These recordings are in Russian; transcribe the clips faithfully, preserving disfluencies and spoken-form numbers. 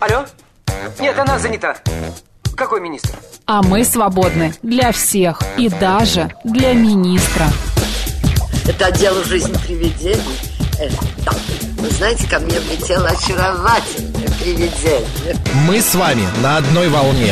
Алло? Нет, она занята. Какой министр? А мы свободны для всех и даже для министра. Это отдел «Жизнь привидений». Э, да. Вы знаете, ко мне влетело очаровательное привидение. Мы с вами на одной волне.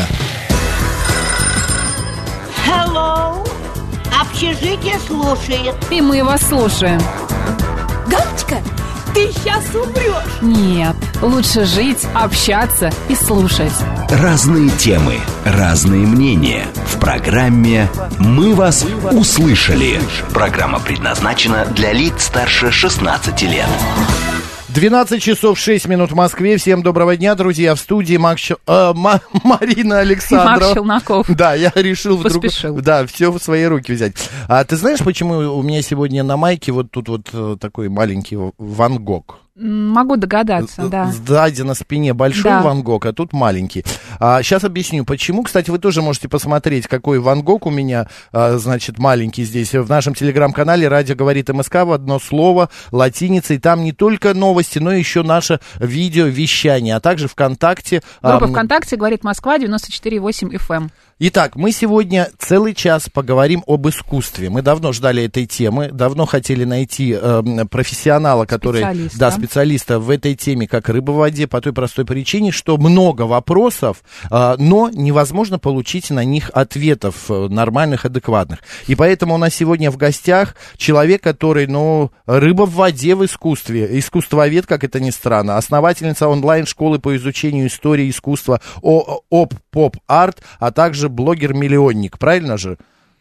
Hello. Общежитие слушает. И мы вас слушаем. Галочка, ты сейчас умрешь. Нет, лучше жить, общаться и слушать. Разные темы, разные мнения. В программе «Мы вас услышали». Программа предназначена для лиц старше шестнадцати лет. двенадцать часов шесть минут в Москве. Всем доброго дня, друзья. В студии Мак Щел... э, Ма... Марина Александрова. Мак Челноков. Да, я решил вдруг... Поспешил. Да, все в свои руки взять. А ты знаешь, почему у меня сегодня на майке вот тут вот такой маленький Ван Гог? Могу догадаться, да. Сзади на спине большой да. Ван Гог, а тут маленький. А, сейчас объясню, почему. Кстати, вы тоже можете посмотреть, какой Ван Гог у меня, а, значит, маленький здесь. В нашем телеграм-канале «Радио говорит МСК» в одно слово, латиницей. Там не только новости, но еще наше видео-вещание, а также ВКонтакте. Группа а, ВКонтакте «Говорит Москва» девяносто четыре и восемь эф эм. Итак, мы сегодня целый час поговорим об искусстве. Мы давно ждали этой темы, давно хотели найти э, профессионала, который, специалиста. да, специалиста в этой теме, как рыба в воде, по той простой причине, что много вопросов, э, но невозможно получить на них ответов э, нормальных, адекватных. И поэтому у нас сегодня в гостях человек, который, ну, рыба в воде в искусстве, искусствовед, как это ни странно, основательница онлайн-школы по изучению истории искусства ОП Поп Арт, а также блогер-миллионник, правильно же?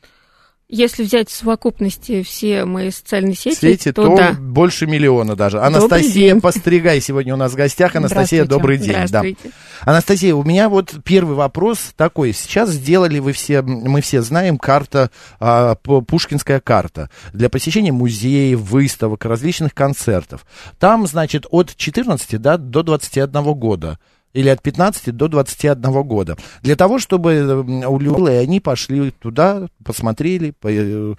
Если взять в совокупности все мои социальные сети, сети то, то да. больше миллиона даже. Анастасия Постригай сегодня у нас в гостях. Анастасия, добрый день. Здравствуйте. Да. Анастасия, у меня вот первый вопрос такой. Сейчас сделали вы все, мы все знаем, карта, а, Пушкинская карта для посещения музеев, выставок, различных концертов. Там, значит, от четырнадцати, да, до двадцати одного года. Или от пятнадцати до двадцати одного года. Для того, чтобы у людей они пошли туда, посмотрели. По...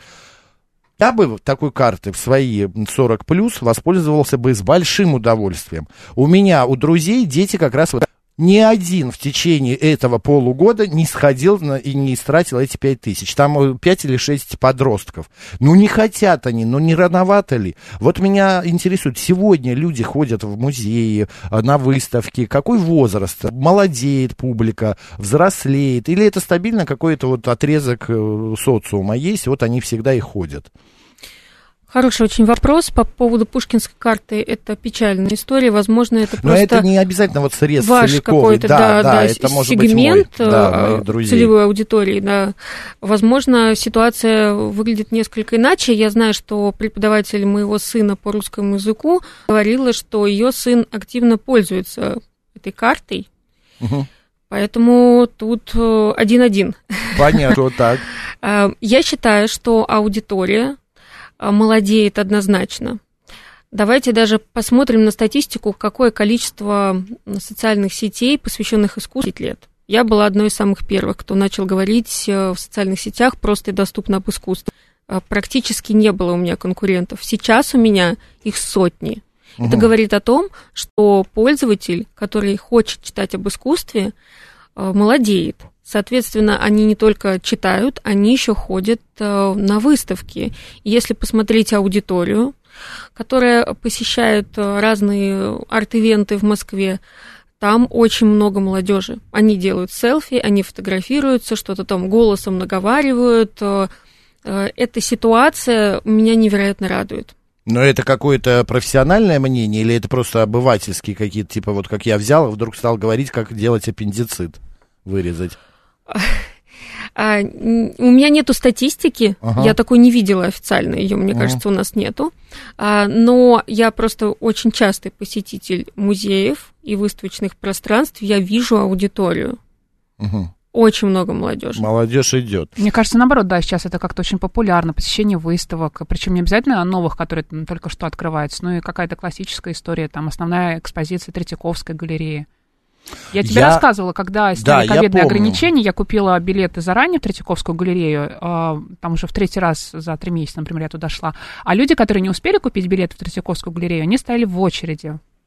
Я бы такой карты в свои сорок плюс воспользовался бы с большим удовольствием. У меня, у друзей дети как раз... вот ни один в течение этого полугода не сходил на, и не истратил эти пять тысяч. Там пять или шесть подростков. Ну, не хотят они, ну, не рановато ли? Вот меня интересует, сегодня люди ходят в музеи, на выставки. Какой возраст? Молодеет публика, взрослеет? Или это стабильно какой-то вот отрезок социума есть, вот они всегда и ходят? Хороший очень вопрос по поводу Пушкинской карты. Это печальная история. Возможно, это просто... Но это не обязательно вот срез ваш целиковый. какой-то, да, да, да, да, это может сегмент быть мой, да, целевой аудитории. Да. Возможно, ситуация выглядит несколько иначе. Я знаю, что преподаватель моего сына по русскому языку говорила, что ее сын активно пользуется этой картой. Угу. Поэтому тут один-один. Понятно, так. Я считаю, что аудитория молодеет однозначно. Давайте даже посмотрим на статистику, какое количество социальных сетей, посвященных искусству, лет. Я была одной из самых первых, кто начал говорить в социальных сетях просто и доступно об искусстве. Практически не было у меня конкурентов. Сейчас у меня их сотни. Угу. Это говорит о том, что пользователь, который хочет читать об искусстве, молодеет. Соответственно, они не только читают, они еще ходят на выставки. И если посмотреть аудиторию, которая посещает разные арт-ивенты в Москве, там очень много молодежи. Они делают селфи, они фотографируются, что-то там голосом наговаривают. Эта ситуация меня невероятно радует. Но это какое-то профессиональное мнение или это просто обывательские какие-то, типа вот как я взял и вдруг стал говорить, как делать аппендицит, вырезать? А, у меня нету статистики, ага. Я такой не видела официально, ее, мне ага. кажется, у нас нету. А, но я просто очень частый посетитель музеев и выставочных пространств, я вижу аудиторию. Угу. Очень много молодежи. Молодежь идет. Мне кажется, наоборот, да, сейчас это как-то очень популярно, посещение выставок, причем не обязательно новых, которые там только что открываются, но и какая-то классическая история, там основная экспозиция Третьяковской галереи. Я тебе я... рассказывала, когда сняли да, ковидные ограничения, я купила билеты заранее в Третьяковскую галерею, там уже в третий раз за три месяца, например, я туда шла, а люди, которые не успели купить билеты в Третьяковскую галерею, они стояли в очереди.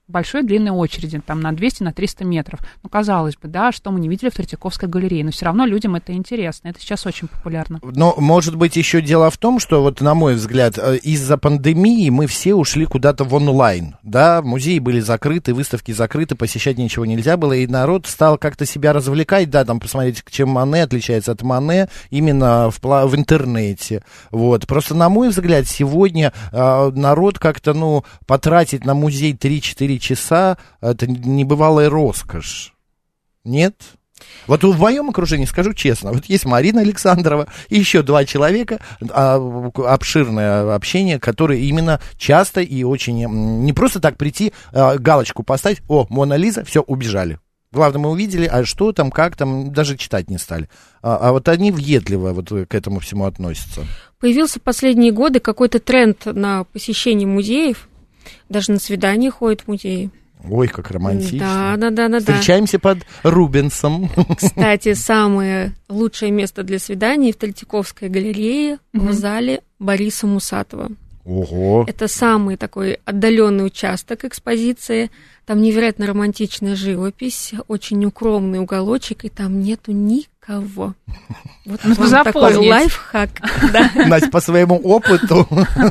большой длинной очереди, там на двести, на триста метров. Ну, казалось бы, да, что мы не видели в Третьяковской галерее, но все равно людям это интересно, это сейчас очень популярно. Но, может быть, еще дело в том, что, вот на мой взгляд, из-за пандемии мы все ушли куда-то в онлайн, да, музеи были закрыты, выставки закрыты, посещать ничего нельзя было, и народ стал как-то себя развлекать, да, там, посмотреть, чем Мане отличается от Мане, именно в, в интернете, вот. Просто, на мой взгляд, сегодня э, народ как-то, ну, потратить на музей три-четыре часа, это небывалая роскошь. Нет? Вот в моем окружении, скажу честно, вот есть Марина Александрова и еще два человека, а, обширное общение, которые именно часто и очень, не просто так прийти, а, галочку поставить, о, Мона Лиза, все, убежали. Главное, мы увидели, а что там, как там, даже читать не стали. А, а вот они въедливо вот к этому всему относятся. Появился в последние годы какой-то тренд на посещение музеев, даже на свидания ходят в музеи. Ой, как романтично. Да, да, да, да. Встречаемся да. под Рубенсом. Кстати, самое лучшее место для свиданий в Третьяковской галерее mm-hmm. в зале Бориса Мусатова. Ого. Это самый такой отдаленный участок экспозиции. Там невероятно романтичная живопись, очень укромный уголочек, и там нету никого. Вот вам такой лайфхак. Настя, по своему опыту.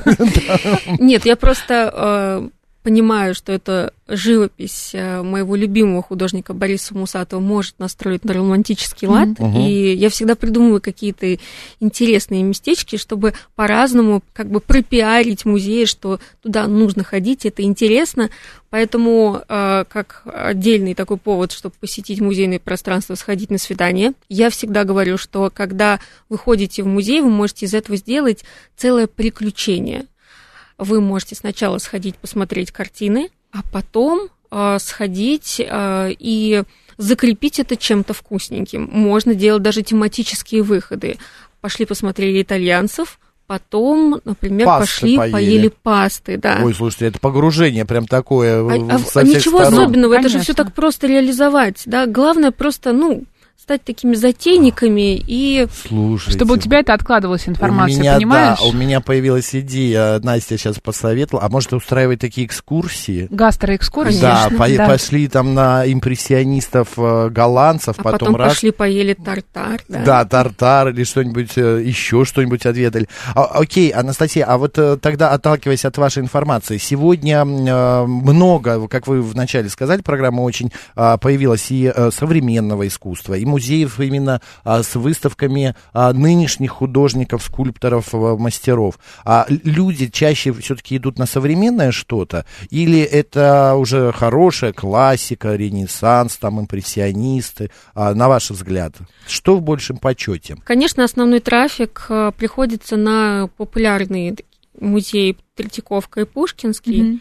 Нет, я просто понимаю, что это живопись моего любимого художника Бориса Мусатова может настроить на романтический лад, mm-hmm. и я всегда придумываю какие-то интересные местечки, чтобы по-разному как бы пропиарить музей, что туда нужно ходить, это интересно, поэтому как отдельный такой повод, чтобы посетить музейное пространство, сходить на свидание, я всегда говорю, что когда вы ходите в музей, вы можете из этого сделать целое приключение. Вы можете сначала сходить посмотреть картины, а потом э, сходить э, и закрепить это чем-то вкусненьким. Можно делать даже тематические выходы. Пошли посмотрели итальянцев, потом, например, пасты пошли поели. поели пасты. Да. Ой, слушайте, это погружение прям такое а, со а, всех ничего сторон. Особенного, Конечно. Это же все так просто реализовать. Да? Главное просто, ну... стать такими затейниками и... Слушайте, чтобы у тебя это откладывалась информация, у меня, понимаешь? Да, у меня появилась идея, Настя сейчас посоветовала, а может устраивать такие экскурсии? Гастроэкскурсии? Да, по- да, пошли там на импрессионистов голландцев, а потом, потом раз... пошли поели тартар. Да, да тартар или что-нибудь, еще что-нибудь отведали. А, окей, Анастасия, а вот тогда, отталкиваясь от вашей информации, сегодня много, как вы вначале сказали, программа очень появилась и современного искусства, и музеев именно а, с выставками а, нынешних художников, скульпторов, а, мастеров. А люди чаще все-таки идут на современное что-то? Или это уже хорошая классика, ренессанс, там, импрессионисты? А, на ваш взгляд, что в большем почете? Конечно, основной трафик а, приходится на популярные музеи Третьяковка и Пушкинский. Mm-hmm.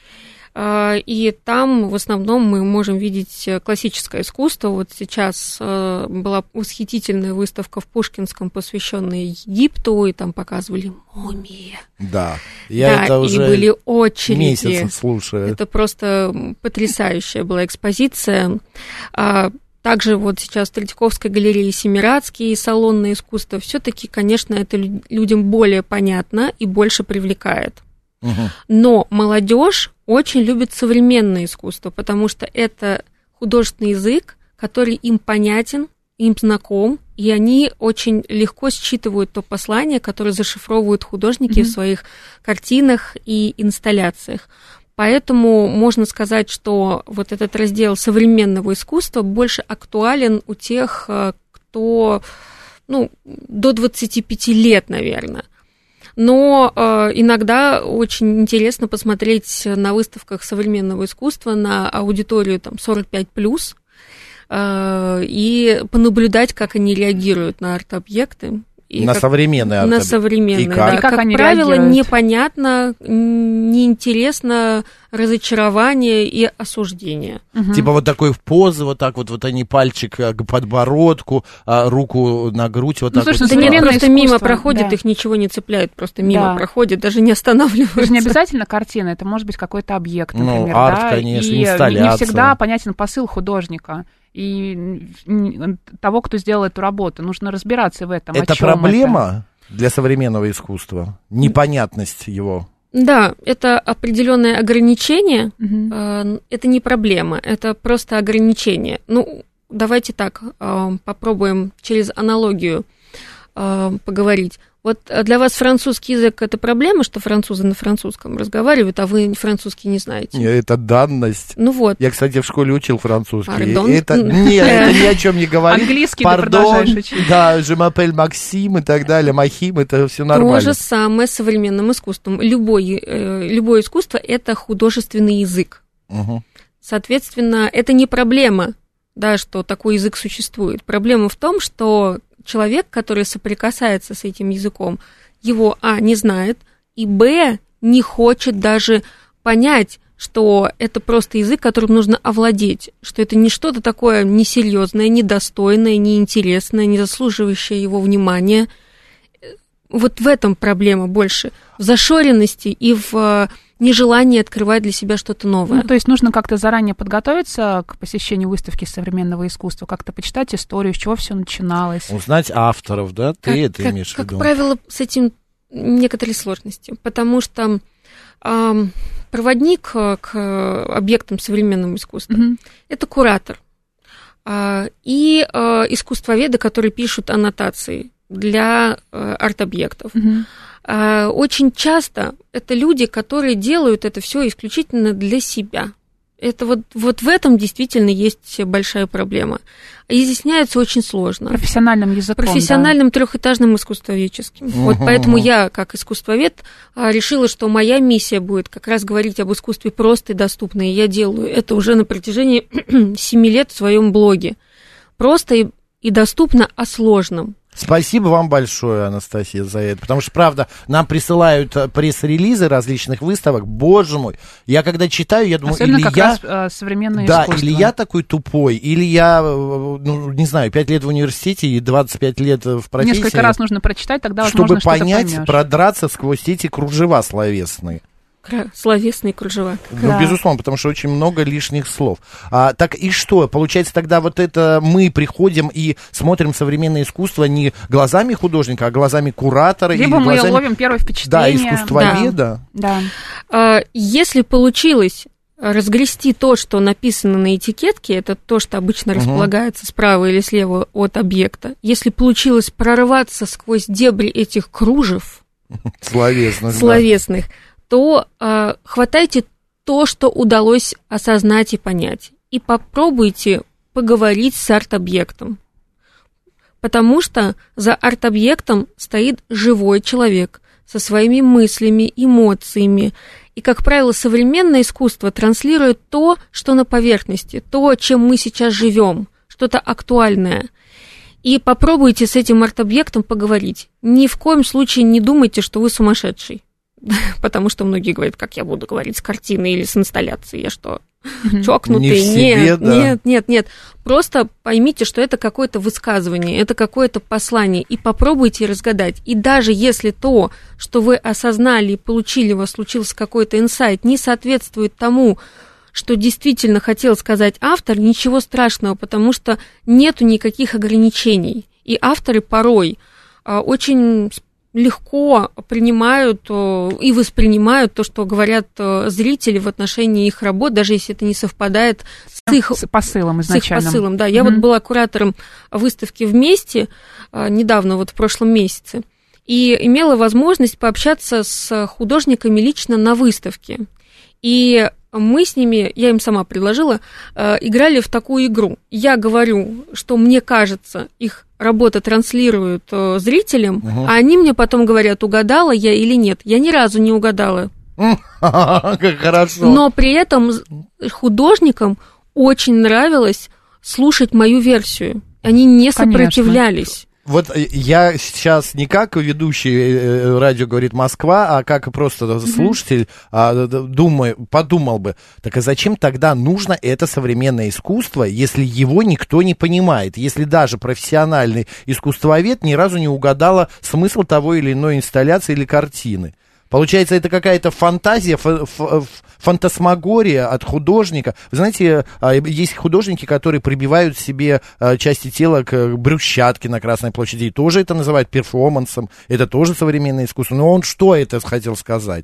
И там в основном мы можем видеть классическое искусство. Вот сейчас была восхитительная выставка в Пушкинском, посвященная Египту, и там показывали мумии. Да, я да, это уже и были очереди. Месяц слушаю. Это просто потрясающая была экспозиция. Также вот сейчас в Третьяковской галерее Семирадский салонное искусство. Все-таки, конечно, это людям более понятно и больше привлекает. Но молодежь очень любит современное искусство, потому что это художественный язык, который им понятен, им знаком, и они очень легко считывают то послание, которое зашифровывают художники mm-hmm. в своих картинах и инсталляциях. Поэтому можно сказать, что вот этот раздел современного искусства больше актуален у тех, кто, ну, до двадцати пяти лет, наверное. Но э, иногда очень интересно посмотреть на выставках современного искусства на аудиторию там, сорок пять плюс э, и понаблюдать, как они реагируют на арт-объекты. И на как, современные арт-объекты. На современные, и как? да. И как, как они правило, реагируют? Непонятно, неинтересно, разочарование и осуждение. Угу. Типа вот такой в позы, вот так вот, вот они пальчик к подбородку, руку на грудь, вот ну, так слушай, вот. Да нет, просто искусство, мимо проходит, да. их ничего не цепляет, просто мимо да. проходит, даже не останавливаются. Это же не обязательно картина, это может быть какой-то объект, например. Ну, арт, да? конечно, и инсталляция. не всегда понятен посыл художника и того, кто сделал эту работу. Нужно разбираться в этом. Это проблема это? Для современного искусства? Непонятность его? Да, это определенное ограничение, Мгм. это не проблема, это просто ограничение. Ну, давайте так, попробуем через аналогию поговорить. Вот для вас французский язык – это проблема, что французы на французском разговаривают, а вы французский не знаете? Это данность. Ну вот. Я, кстати, в школе учил французский. Пардон? Это, нет, это ни о чем не говорит. Английский ты Пардон, продолжаешь учить. да, je m'appelle Максим и так далее, Махим, это все То нормально. же самое с современным искусством. Любой, э, любое искусство – это художественный язык. Мгм. Соответственно, это не проблема, да, что такой язык существует. Проблема в том, что человек, который соприкасается с этим языком, его, а, не знает, и, б, не хочет даже понять, что это просто язык, которым нужно овладеть, что это не что-то такое несерьезное, недостойное, неинтересное, не заслуживающее его внимания. Вот в этом проблема больше, в зашоренности и в нежелании открывать для себя что-то новое. Ну, то есть нужно как-то заранее подготовиться к посещению выставки современного искусства, как-то почитать историю, с чего все начиналось. Узнать авторов, да? Ты Как- это как- имеешь в Как виду? правило, с этим некоторые сложности, потому что ам, проводник э, к объектам современного искусства Мгм. – это куратор а, и э, искусствоведы, которые пишут аннотации для э, арт-объектов. Мгм. А, Очень часто это люди, которые делают это все исключительно для себя. Это вот, вот в этом действительно есть большая проблема. Изъясняется очень сложно. Профессиональным языком. Профессиональным трехэтажным искусствоведческим. Вот Мгм. поэтому я, как искусствовед, а, решила, что моя миссия будет как раз говорить об искусстве просто и доступно. И я делаю это уже на протяжении семи лет в своем блоге. Просто и, и доступно о сложном. Спасибо вам большое, Анастасия, за это. Потому что, правда, нам присылают э, пресс-релизы различных выставок. Боже мой, я когда читаю, я Да. думаю, Особенно или как я... раз э, современное Да, искусство. или я такой тупой, или я, э, ну, не знаю, пять лет в университете и двадцать пять лет в профессии. Несколько раз нужно прочитать, тогда, чтобы возможно, что-то понять, поймёшь. продраться сквозь эти кружева словесные. Кра- Словесные кружева. Ну, Да. безусловно, потому что очень много лишних слов. А, так и что? Получается, тогда вот это мы приходим и смотрим современное искусство не глазами художника, а глазами куратора. Либо или мы глазами, ловим первое да, впечатление. искусствоведа. Да. А, Если получилось разгрести то, что написано на этикетке, это то, что обычно Мгм. располагается справа или слева от объекта, если получилось прорваться сквозь дебри этих кружев Словесных. да. словесных, то а, хватайте то, что удалось осознать и понять, и попробуйте поговорить с арт-объектом. Потому что за арт-объектом стоит живой человек со своими мыслями, эмоциями. И, как правило, современное искусство транслирует то, что на поверхности, то, чем мы сейчас живем, что-то актуальное. И попробуйте с этим арт-объектом поговорить. Ни в коем случае не думайте, что вы сумасшедший. Потому что многие говорят, как я буду говорить с картины или с инсталляцией, я что, чокнутый? Не в себе, нет, да. нет, нет, нет. Просто поймите, что это какое-то высказывание, это какое-то послание, и попробуйте разгадать. И даже если то, что вы осознали и получили, у вас случился какой-то инсайт, не соответствует тому, что действительно хотел сказать автор, ничего страшного, потому что нету никаких ограничений. И авторы порой а, очень легко принимают э, и воспринимают то, что говорят э, зрители в отношении их работ, даже если это не совпадает с их, С посылом с их изначальным. посылом. Да, я Мгм. вот была куратором выставки «Вместе» э, недавно, вот в прошлом месяце, и имела возможность пообщаться с художниками лично на выставке. И мы с ними, я им сама предложила, э, играли в такую игру. Я говорю, что мне кажется, их работа транслирует э, зрителям, Мгм. а они мне потом говорят, угадала я или нет. Я ни разу не угадала. Как хорошо. Но при этом з- художникам очень нравилось слушать мою версию. Они не Конечно. сопротивлялись. Вот э, я сейчас не как ведущий э, радио «Говорит Москва», а как просто слушатель а, д- думаю, подумал бы, так а зачем тогда нужно это современное искусство, если его никто не понимает, если даже профессиональный искусствовед ни разу не угадала смысл того или иной инсталляции или картины? Получается, это какая-то фантазия, фа- фа- фантасмагория от художника. Вы знаете, а, есть художники, которые прибивают себе а, части тела к брусчатке на Красной площади, и тоже это называют перформансом, это тоже современное искусство. Но он что это хотел сказать?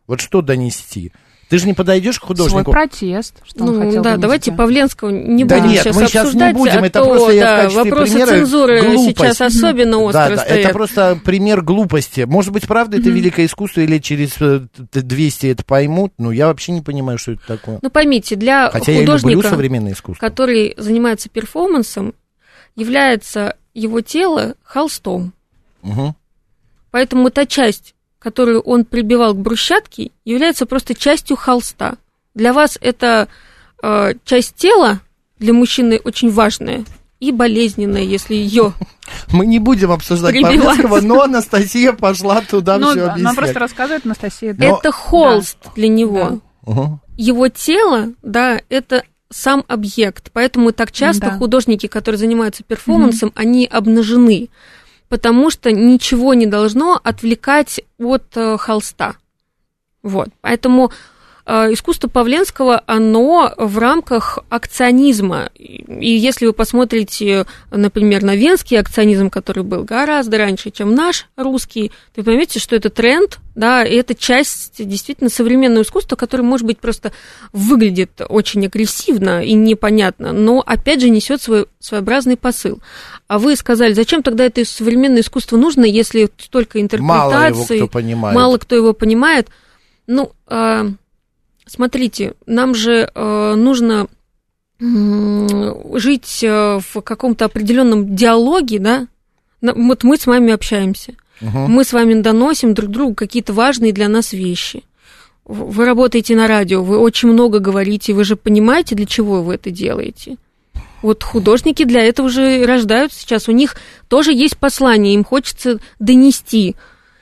Вот что донести? Ты же не подойдешь к художнику. Свой протест, что он ну, хотел да, донести. давайте Павленского не да будем нет, сейчас мы обсуждать, сейчас не будем, а это то, просто я да, в качестве вопросы примера цензуры глупость. сейчас особенно остро да, да, стоят. это просто пример глупости. Может быть, правда, это mm-hmm. великое искусство, или через двести это поймут, но я вообще не понимаю, что это такое. Ну, поймите, для Хотя художника, современное искусство, который занимается перформансом, является его тело холстом. Угу. Поэтому та часть, которую он прибивал к брусчатке, является просто частью холста. Для вас это э, часть тела, для мужчины очень важная и болезненная, если ее... Мы не будем обсуждать прибивать. Павленского, но Анастасия пошла туда ну, все объяснять. Она просто рассказывает, Анастасия. Да. Это холст да. для него. Да. Угу. Его тело, да, это сам объект. Поэтому так часто да. художники, которые занимаются перформансом, угу. они обнажены, потому что ничего не должно отвлекать от э, холста. Вот. Поэтому э, искусство Павленского, оно в рамках акционизма. И если вы посмотрите, например, на венский акционизм, который был гораздо раньше, чем наш русский, то вы поймете, что это тренд, да, и это часть действительно современного искусства, которое, может быть, просто выглядит очень агрессивно и непонятно, но, опять же, несет свой своеобразный посыл. А вы сказали, зачем тогда это современное искусство нужно, если столько интерпретаций, мало его кто понимает. Мало кто его понимает. Ну, э, смотрите, нам же э, нужно э, жить э, в каком-то определенном диалоге, да? Вот мы с вами общаемся. Угу. Мы с вами доносим друг другу какие-то важные для нас вещи. Вы работаете на радио, вы очень много говорите, вы же понимаете, для чего вы это делаете. Вот художники для этого же рождаются сейчас, у них тоже есть послание, им хочется донести.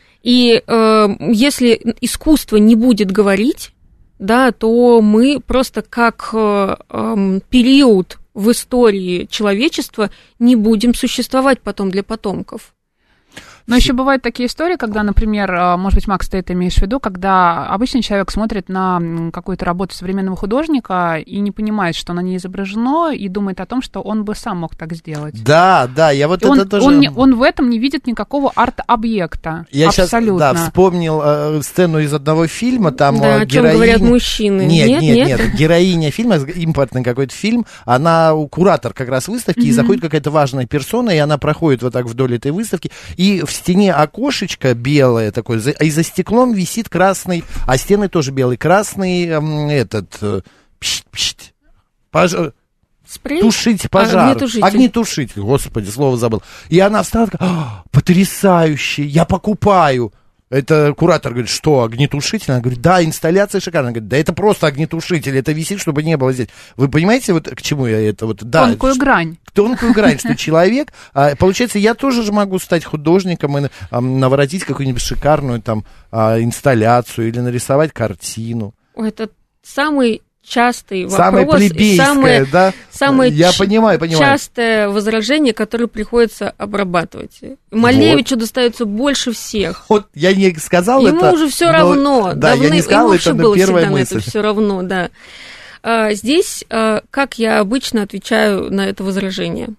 И э, если искусство не будет говорить, да, то мы просто как э, э, период в истории человечества не будем существовать потом для потомков. Но еще бывают такие истории, когда, например, может быть, Макс, ты это имеешь в виду, когда обычный человек смотрит на какую-то работу современного художника и не понимает, что на ней изображено, и думает о том, что он бы сам мог так сделать. Да, да, я вот и это он, тоже... Он, не, он в этом не видит никакого арт-объекта. Я абсолютно. сейчас, да, вспомнил э, сцену из одного фильма, там да, э, о чем героиня... говорят мужчины. Нет, нет, нет, нет, нет. Героиня фильма, импортный какой-то фильм, она куратор как раз выставки, mm-hmm. и заходит какая-то важная персона, и она проходит вот так вдоль этой выставки, и в стене окошечко белое такое, и за стеклом висит красный, а стены тоже белые, красный э, этот пшт, пшт, пож... Спрей? Тушить пожар. А, огнетушитель. Огнетушитель, господи, слово забыл. И она встала, потрясающе, я покупаю. Это куратор говорит, что, огнетушитель? Она говорит, да, инсталляция шикарная. Она говорит, да это просто огнетушитель, это висит, чтобы не было здесь. Вы понимаете, вот к чему я это? Вот, да, тонкую это, грань. Тонкую грань, что человек... А, получается, я тоже же могу стать художником и а, наворотить какую-нибудь шикарную там а, инсталляцию или нарисовать картину. Это самый... частый вопрос, самое плебейское, самое, да? самое Я ч- понимаю, понимаю. частое возражение, которое приходится обрабатывать. Малевичу вот. Достается больше всех. Вот я не сказал Ему это. Ему уже все равно. Да, Давны, я не сказал, ему это было первая всегда мысль. На это все равно, да. А, здесь, а, как я обычно отвечаю на это возражение,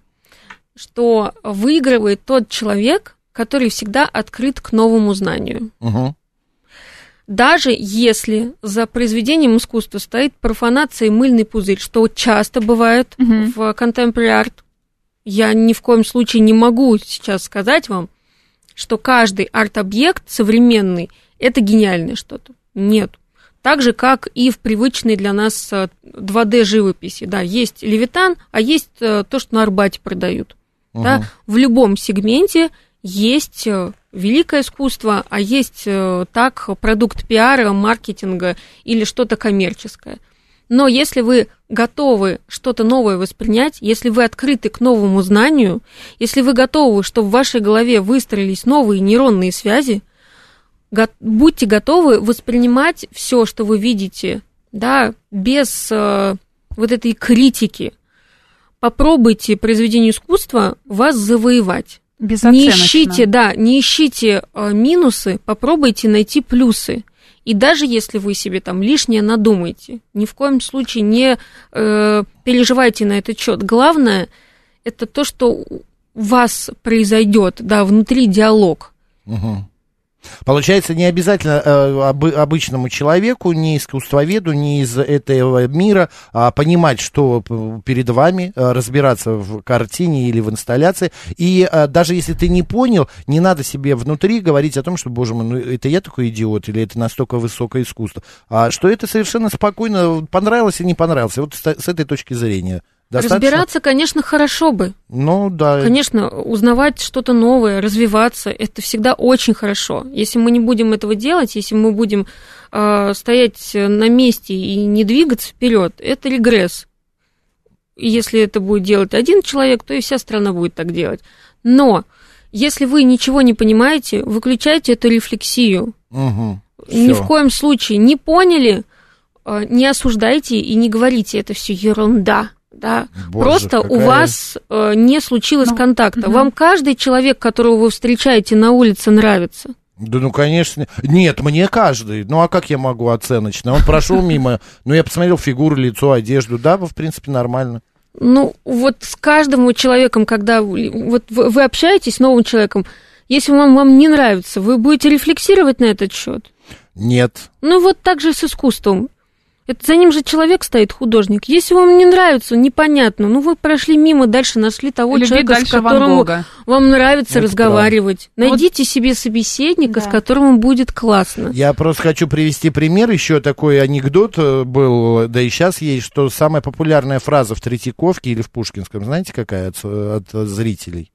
что выигрывает тот человек, который всегда открыт к новому знанию. Угу. Даже если за произведением искусства стоит профанация и мыльный пузырь, что часто бывает mm-hmm. в contemporary art, я ни в коем случае не могу сейчас сказать вам, что каждый арт-объект современный – это гениальное что-то. Нет. Так же, как и в привычной для нас два дэ-живописи. Да, есть Левитан, а есть то, что на Арбате продают. Uh-huh. Да, в любом сегменте есть великое искусство, а есть так продукт пиара, маркетинга или что-то коммерческое. Но если вы готовы что-то новое воспринять, если вы открыты к новому знанию, если вы готовы, чтобы в вашей голове выстроились новые нейронные связи, будьте готовы воспринимать все, что вы видите, да, без э, вот этой критики. Попробуйте произведение искусства вас завоевать. Не ищите, да, не ищите э, минусы, попробуйте найти плюсы. И даже если вы себе там лишнее надумаете, ни в коем случае не э, переживайте на этот счет. Главное – это то, что у вас произойдет, да, внутри диалог. Угу. Получается, не обязательно э, об, обычному человеку, не искусствоведу, не из этого мира а понимать, что перед вами, а, разбираться в картине или в инсталляции. И а, даже если ты не понял, не надо себе внутри говорить о том, что, боже мой, ну это я такой идиот, или это настолько высокое искусство. А что это совершенно спокойно, понравилось или не понравилось. Вот с, с этой точки зрения. Достаточно? Разбираться, конечно, хорошо бы. Ну, да. Конечно, узнавать что-то новое, развиваться, это всегда очень хорошо. Если мы не будем этого делать, если мы будем э, стоять на месте и не двигаться вперед, это регресс. И если это будет делать один человек, то и вся страна будет так делать. Но если вы ничего не понимаете, выключайте эту рефлексию. Угу. Ни в коем случае не поняли, э, не осуждайте и не говорите, это все ерунда. Да, Боже, просто какая... у вас э, не случилось ну, контакта. Угу. Вам каждый человек, которого вы встречаете на улице, нравится? Да, ну, конечно. Нет, мне каждый. Ну, а как я могу оценочно? Он прошел мимо, ну, я посмотрел фигуру, лицо, одежду. Да, в принципе, нормально. Ну, вот с каждым человеком, когда вот вы общаетесь с новым человеком, если вам, вам не нравится, вы будете рефлексировать на этот счет? Нет. Ну, вот так же с искусством. Это за ним же человек стоит, художник. Если вам не нравится, непонятно, ну вы прошли мимо, дальше нашли того Люби человека, с которым вам нравится это разговаривать. Правда. Найдите вот. себе собеседника, да. с которым будет классно. Я просто хочу привести пример. Еще такой анекдот был, да и сейчас есть, что самая популярная фраза в Третьяковке или в Пушкинском, знаете, какая от, от зрителей?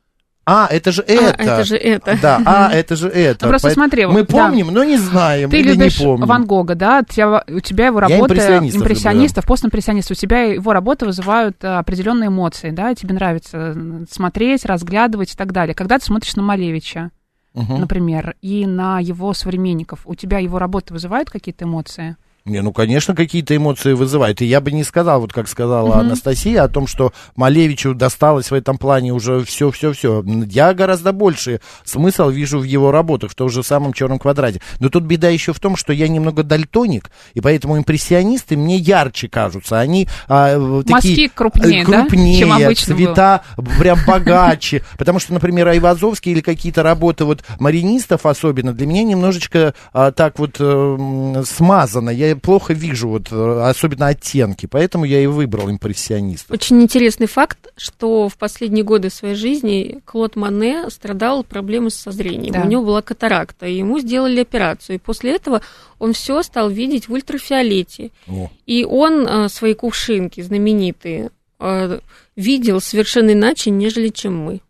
А, это же это. А, это же это. Да, а, это же это. Ну, просто смотри. Мы помним, да. но не знаем. Ты или любишь не помним. Ван Гога, да? У тебя, у тебя его работа... импрессионистов, импрессионистов постимпрессионистов. У тебя его работы вызывают определенные эмоции, да? Тебе нравится смотреть, разглядывать и так далее. Когда ты смотришь на Малевича, угу. например, и на его современников, у тебя его работы вызывают какие-то эмоции? Не, ну, конечно, какие-то эмоции вызывают. И я бы не сказал, вот как сказала uh-huh. Анастасия, о том, что Малевичу досталось в этом плане уже все-все-все. Я гораздо больше смысл вижу в его работах, в том же самом «Черном квадрате». Но тут беда еще в том, что я немного дальтоник, и поэтому импрессионисты мне ярче кажутся. Они а, такие крупнее, крупнее, да? Чем обычно цвета было. Прям богаче. Потому что, например, Айвазовский или какие-то работы вот маринистов особенно, для меня немножечко а, так вот а, смазано. Я плохо вижу, вот, особенно оттенки, поэтому я и выбрал импрессионистов. Очень интересный факт, что в последние годы своей жизни Клод Моне страдал проблемой со зрением. Да. У него была катаракта, и ему сделали операцию. И после этого он все стал видеть в ультрафиолете. О. И он свои кувшинки знаменитые видел совершенно иначе, нежели чем мы.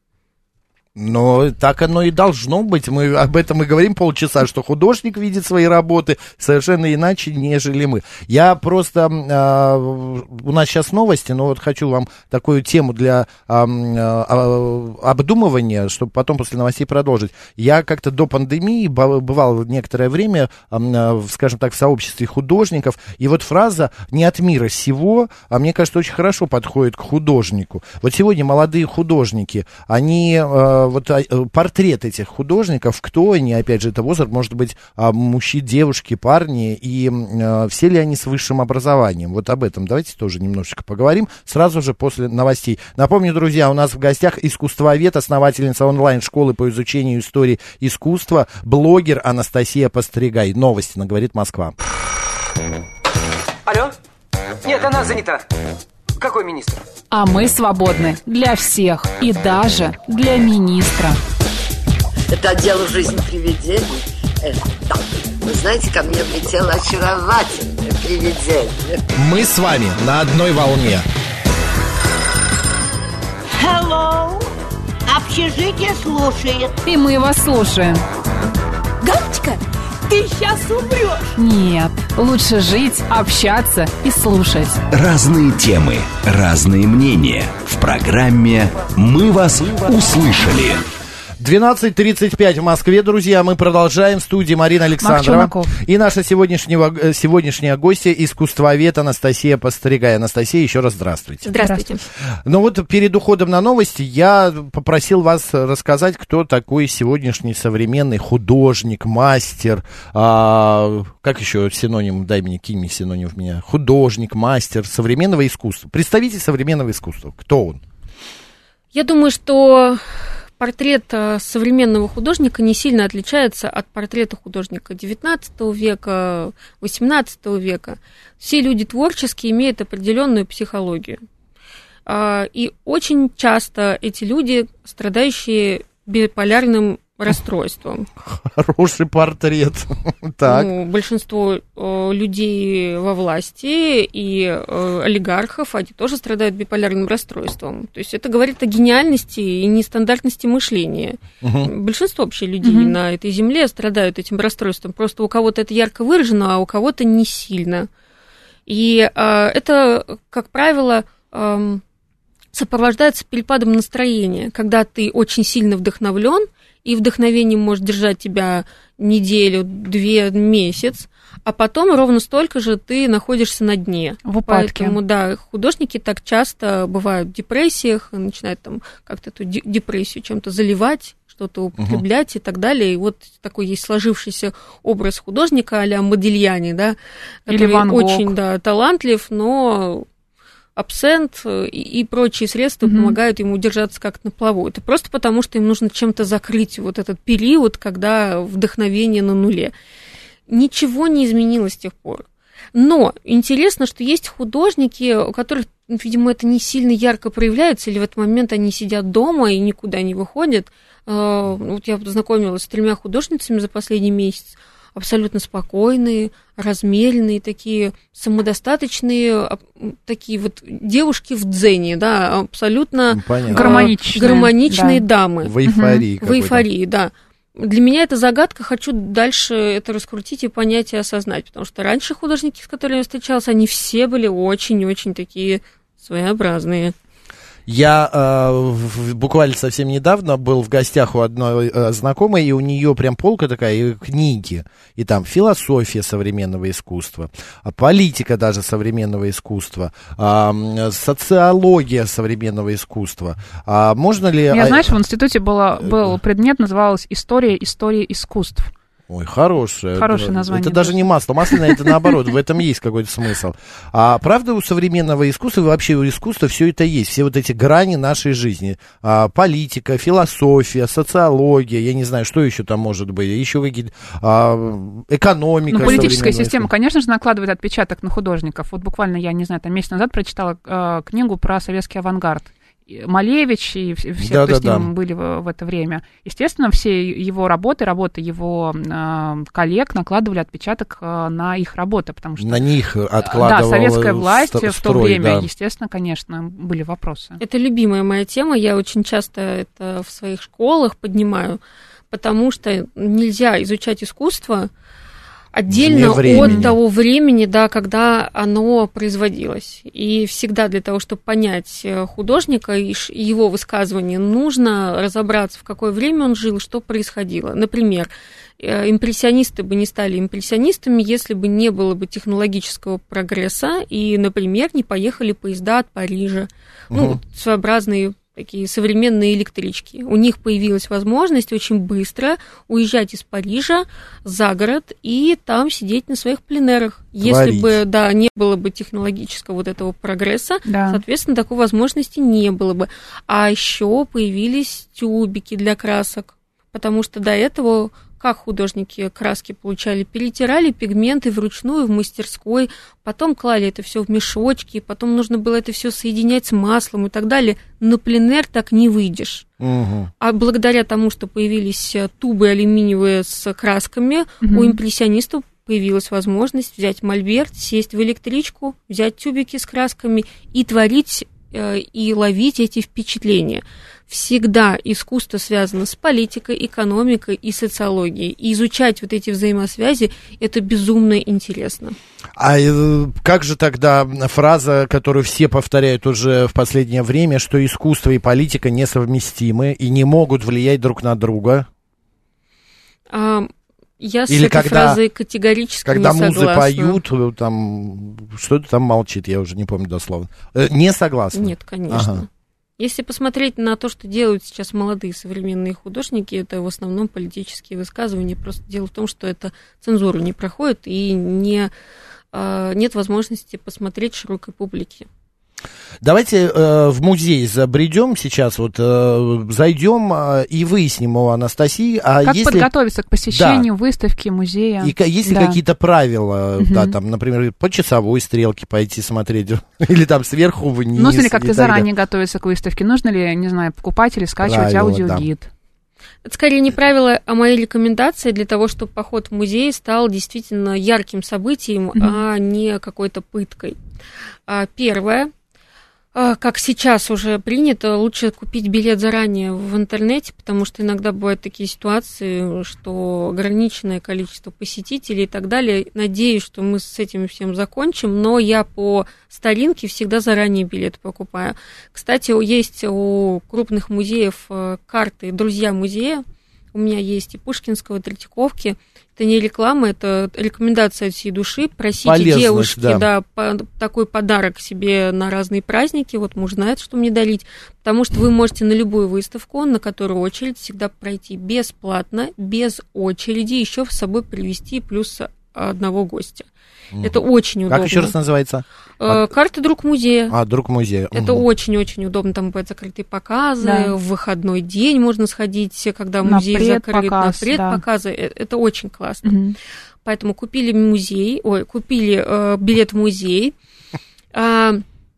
Но так оно и должно быть. Мы об этом и говорим полчаса, что художник видит свои работы совершенно иначе, нежели мы. Я просто... Э, у нас сейчас новости, но вот хочу вам такую тему для э, э, обдумывания, чтобы потом после новостей продолжить. Я как-то до пандемии бывал некоторое время, э, скажем так, в сообществе художников, и вот фраза «не от мира сего», а мне кажется, очень хорошо подходит к художнику. Вот сегодня молодые художники, они... Э, вот портрет этих художников, кто они, опять же, это возраст, может быть, мужчины, девушки, парни, и все ли они с высшим образованием. Вот об этом давайте тоже немножечко поговорим, сразу же после новостей. Напомню, друзья, у нас в гостях искусствовед, основательница онлайн-школы по изучению истории искусства, блогер Анастасия Постригай. Новости на «Говорит Москва». Алло? Нет, она занята. Какой министр? А мы свободны для всех и даже для министра. Это отдел «Жизнь привидений». Э, да. Вы знаете, ко мне влетело очаровательное привидение. Мы с вами на одной волне. Hello! Общежитие слушает. И мы вас слушаем. Галочка, ты сейчас умрешь. Нет, лучше жить, общаться и слушать. Разные темы, разные мнения. В программе «Мы вас услышали». двенадцать тридцать пять в Москве, друзья. Мы продолжаем. В студии Марина Александрова. И наша сегодняшнего, сегодняшняя гостья, искусствовед Анастасия Постригай. Анастасия, еще раз здравствуйте. Здравствуйте. Ну вот перед уходом на новости я попросил вас рассказать, кто такой сегодняшний современный художник, мастер. А, как еще синоним? Дай мне, кинь мне синоним в меня. Художник, мастер современного искусства. Представитель современного искусства. Кто он? Я думаю, что... портрет современного художника не сильно отличается от портрета художника девятнадцатого века, восемнадцатого века. Все люди творческие имеют определенную психологию. И очень часто эти люди, страдающие биполярным расстройством. Хороший портрет. Так. Ну, большинство э, людей во власти и э, олигархов, они тоже страдают биполярным расстройством. То есть это говорит о гениальности и нестандартности мышления. Угу. Большинство вообще людей угу. на этой земле страдают этим расстройством. Просто у кого-то это ярко выражено, а у кого-то не сильно. И э, это, как правило, э, сопровождается перепадом настроения, когда ты очень сильно вдохновлен, и вдохновение может держать тебя неделю, две, месяц, а потом ровно столько же ты находишься на дне. В упадке. Поэтому, да, художники так часто бывают в депрессиях, начинают там как-то эту депрессию чем-то заливать, что-то употреблять uh-huh. и так далее. И вот такой есть сложившийся образ художника а-ля Модильяни, да, или Ван Гог. Очень, да, талантлив, но... абсент и, и прочие средства mm-hmm. помогают ему удержаться как на плаву. Это просто потому, что им нужно чем-то закрыть вот этот период, когда вдохновение на нуле. Ничего не изменилось с тех пор. Но интересно, что есть художники, у которых, видимо, это не сильно ярко проявляется, или в этот момент они сидят дома и никуда не выходят. Вот я познакомилась с тремя художницами за последний месяц, абсолютно спокойные, размеренные, такие самодостаточные, такие вот девушки в дзене, да, абсолютно ну, гармоничные, гармоничные да. дамы. В эйфории. Угу. В эйфории, да. Для меня это загадка, хочу дальше это раскрутить и понять и осознать, потому что раньше художники, с которыми я встречалась, они все были очень-очень такие своеобразные. Я э, буквально совсем недавно был в гостях у одной э, знакомой, и у нее прям полка такая, и книги, и там философия современного искусства, политика даже современного искусства, э, социология современного искусства. А можно ли... Я, знаешь, в институте было, был предмет, назывался «История, история искусств». Ой, хорошее. Хорошее название. Это даже не масло. Масляное, это наоборот, в этом есть какой-то смысл. А правда, у современного искусства, вообще у искусства все это есть. Все вот эти грани нашей жизни. А, политика, философия, социология, я не знаю, что еще там может быть. Еще какие-то... А, экономика. Ну, политическая система, конечно же, накладывает отпечаток на художников. Вот буквально, я не знаю, там месяц назад прочитала э, книгу про советский авангард. Малевич и все, да, кто да, с ним да. были в, в это время. Естественно, все его работы, работы его э, коллег накладывали отпечаток э, на их работы, потому что... На них откладывала... Да, советская власть строй, в то время, да. естественно, конечно, были вопросы. Это любимая моя тема, я очень часто это в своих школах поднимаю, потому что нельзя изучать искусство отдельно от того времени, да, когда оно производилось. И всегда для того, чтобы понять художника и его высказывание, нужно разобраться, в какое время он жил, что происходило. Например, импрессионисты бы не стали импрессионистами, если бы не было бы технологического прогресса и, например, не поехали поезда от Парижа. Угу. Ну, своеобразные такие современные электрички. У них появилась возможность очень быстро уезжать из Парижа за город и там сидеть на своих пленэрах. Если Творить. бы, да, не было бы технологического вот этого прогресса, да. соответственно, такой возможности не было бы. А еще появились тюбики для красок, потому что до этого... Как художники краски получали? Перетирали пигменты вручную в мастерской, потом клали это все в мешочки, потом нужно было это все соединять с маслом и так далее. На пленэр так не выйдешь. Угу. А благодаря тому, что появились тубы алюминиевые с красками, угу. у импрессионистов появилась возможность взять мольберт, сесть в электричку, взять тюбики с красками и творить э, и ловить эти впечатления. Всегда искусство связано с политикой, экономикой и социологией. И изучать вот эти взаимосвязи – это безумно интересно. А как же тогда фраза, которую все повторяют уже в последнее время, что искусство и политика несовместимы и не могут влиять друг на друга? А, я с Или этой когда, фразой категорически когда не согласна. Когда музы поют, там что-то там молчит, я уже не помню дословно. Не согласна? Нет, конечно. Ага. Если посмотреть на то, что делают сейчас молодые современные художники, это в основном политические высказывания. Просто дело в том, что это цензуру не проходит и не, нет возможности посмотреть широкой публике. Давайте э, в музей забредем сейчас, вот э, зайдем э, и выясним у Анастасии. А как если... подготовиться к посещению да. выставки, музея. И есть ли да. какие-то правила, угу. да, там, например, по часовой стрелке пойти смотреть, или там сверху вниз. Нужно ли как-то заранее готовиться к выставке? Нужно ли, не знаю, покупать или скачивать правила, аудиогид? Да. Это скорее не правило, а мои рекомендации для того, чтобы поход в музей стал действительно ярким событием, угу. а не какой-то пыткой. Первое. Как сейчас уже принято, лучше купить билет заранее в интернете, потому что иногда бывают такие ситуации, что ограниченное количество посетителей и так далее. Надеюсь, что мы с этим всем закончим, но я по старинке всегда заранее билеты покупаю. Кстати, есть у крупных музеев карты «Друзья музея». У меня есть и Пушкинского, и Третьяковки. Это не реклама, это рекомендация от всей души. Просите полезность, девушки, да, да по, такой подарок себе на разные праздники. Вот муж знает, что мне дарить. Потому что вы можете на любую выставку, на которую очередь, всегда пройти бесплатно, без очереди, еще с собой привезти плюс одного гостя. Mm. Это очень удобно. Как еще раз называется? Э, карта «Друг музея». А, «Друг музея». Это угу. очень-очень удобно. Там бывают закрытые показы. Да. В выходной день можно сходить, когда на музей закрыт. На предпоказы. Да. Это очень классно. Угу. Поэтому купили музей, ой, купили э, билет в музей. А,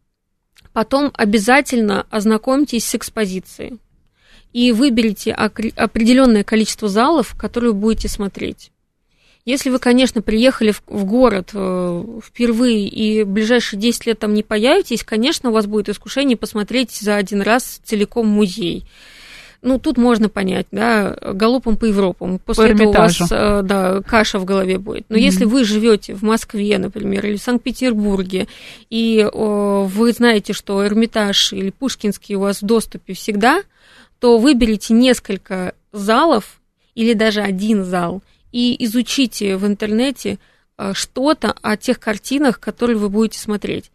потом обязательно ознакомьтесь с экспозицией. И выберите определенное количество залов, которые вы будете смотреть. Если вы, конечно, приехали в, в город э, впервые и в ближайшие десять лет там не появитесь, конечно, у вас будет искушение посмотреть за один раз целиком музей. Ну, тут можно понять, да, галопом по Европам. После по этого Эрмитажу. У вас, э, да, каша в голове будет. Но mm-hmm. если вы живете в Москве, например, или в Санкт-Петербурге, и э, вы знаете, что Эрмитаж или Пушкинский у вас в доступе всегда, то выберите несколько залов или даже один зал, и изучите в интернете что-то о тех картинах, которые вы будете смотреть.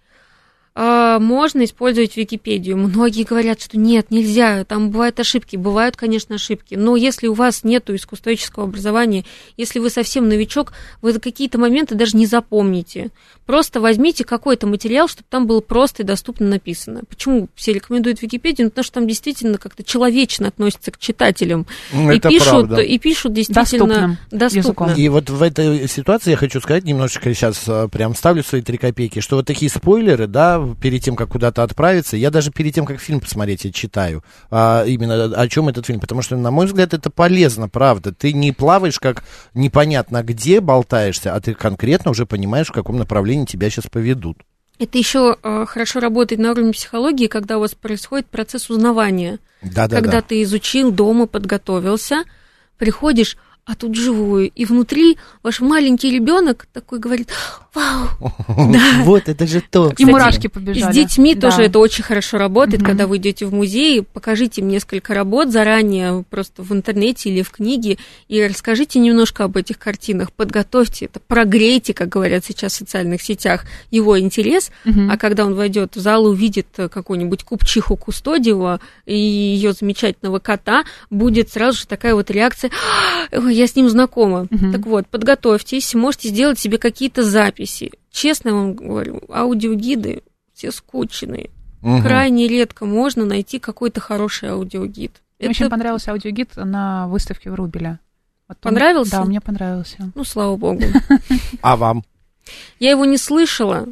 Можно использовать Википедию. Многие говорят, что нет, нельзя, там бывают ошибки. Бывают, конечно, ошибки. Но если у вас нет искусствоведческого образования, если вы совсем новичок, вы за какие-то моменты даже не запомните. Просто возьмите какой-то материал, чтобы там было просто и доступно написано. Почему все рекомендуют Википедию? Потому что там действительно как-то человечно относятся к читателям. И пишут, и пишут действительно доступно. И вот в этой ситуации я хочу сказать, немножечко сейчас прям ставлю свои три копейки, что вот такие спойлеры, да, перед тем, как куда-то отправиться, я даже перед тем, как фильм посмотреть, я читаю, а, именно о чем этот фильм, потому что, на мой взгляд, это полезно, правда. Ты не плаваешь как непонятно где болтаешься, а ты конкретно уже понимаешь, в каком направлении тебя сейчас поведут. Это еще э, хорошо работает на уровне психологии, когда у вас происходит процесс узнавания. Да, да, когда да. ты изучил, дома подготовился, приходишь, а тут живую. И внутри ваш маленький ребенок такой говорит: вау, да. Вот это же то. И мурашки побежали. С детьми тоже это очень хорошо работает, когда вы идете в музей, покажите им несколько работ заранее, просто в интернете или в книге, и расскажите немножко об этих картинах, подготовьте это, прогрейте, как говорят сейчас в социальных сетях, его интерес, а когда он войдет в зал и увидит какую-нибудь купчиху Кустодиева и ее замечательного кота, будет сразу же такая вот реакция: я с ним знакома. Uh-huh. Так вот, подготовьтесь, можете сделать себе какие-то записи. Честно вам говорю, аудиогиды все скучные. Uh-huh. Крайне редко можно найти какой-то хороший аудиогид. Мне Это... очень понравился аудиогид на выставке в Рубеле. Вот понравился? Он... Да, мне понравился. Ну, слава богу. А вам? Я его не слышала,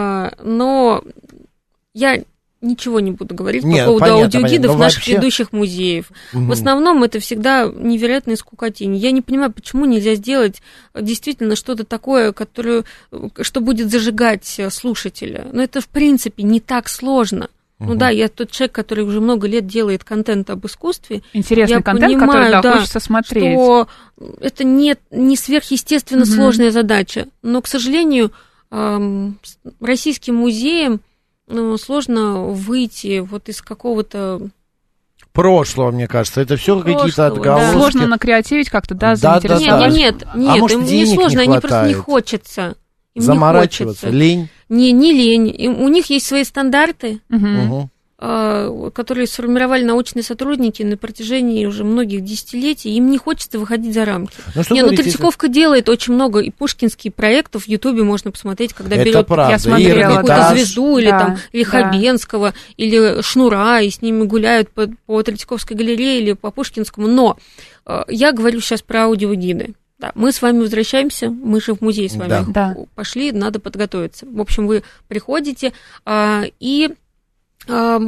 но я... Ничего не буду говорить Нет, по поводу понятно, аудиогидов понятно. наших вообще... ведущих музеев. Угу. В основном это всегда невероятное скукотень. Я не понимаю, почему нельзя сделать действительно что-то такое, которое, что будет зажигать слушателя. Но это, в принципе, не так сложно. Угу. Ну да, я тот человек, который уже много лет делает контент об искусстве. Интересный я контент, понимаю, который да, да, хочется смотреть. Что это не, не сверхъестественно угу. сложная задача. Но, к сожалению, российским музеям ну, сложно выйти вот из какого-то... прошлого, мне кажется. Это все какие-то отголоски. Да. Сложно накреативить как-то, да, да заинтересовать. Да, нет, нет, нет, а может, им не сложно, не они просто не хочется. Им Заморачиваться, не хочется. лень. Не, не лень. Им, у них есть свои стандарты. Угу. которые сформировали научные сотрудники на протяжении уже многих десятилетий, им не хочется выходить за рамки. Ну, не, ну Третьяковка если... делает очень много и пушкинских проектов в Ютубе можно посмотреть, когда это берет я смотрела, какую-то да. звезду, или, да, там, или да. Хабенского, или Шнура, и с ними гуляют по, по Третьяковской галерее или по Пушкинскому. Но я говорю сейчас про аудиогиды. Да, мы с вами возвращаемся, мы же в музей с вами да. пошли, надо подготовиться. В общем, вы приходите а, и а,